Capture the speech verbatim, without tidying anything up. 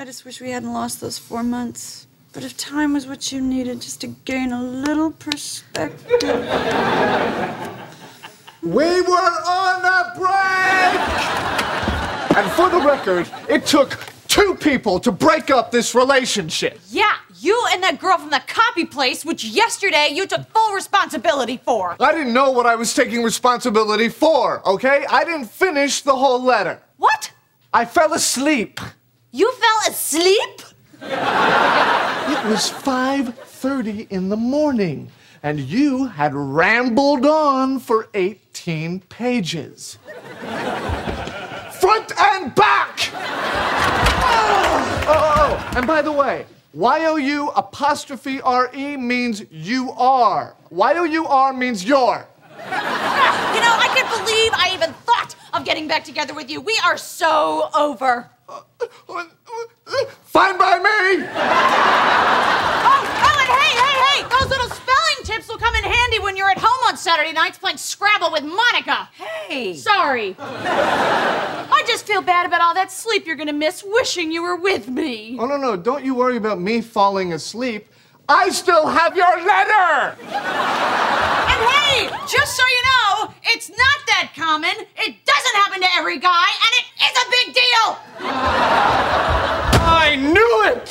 I just wish we hadn't lost those four months. But if time was what you needed just to gain a little perspective... We were on a break! And for the record, it took two people to break up this relationship. Yeah, you and that girl from the copy place, which yesterday you took full responsibility for. I didn't know what I was taking responsibility for, okay? I didn't finish the whole letter. What? I fell asleep. You fell asleep? It was five thirty in the morning, and you had rambled on for eighteen pages. Front and back! Oh, oh, oh, and by the way, Y O U apostrophe R E means you are. Y O U R means you're. You know, I can't believe I even thought of getting back together with you. We are so over. Fine by me! Oh, oh, and hey, hey, hey! Those little spelling tips will come in handy when you're at home on Saturday nights playing Scrabble with Monica. Hey! Sorry. I just feel bad about all that sleep you're gonna miss wishing you were with me. Oh, no, no, don't you worry about me falling asleep. I still have your letter! And hey, just so you know, it's not that common, it doesn't happen to every guy, and it is a big deal! I knew it!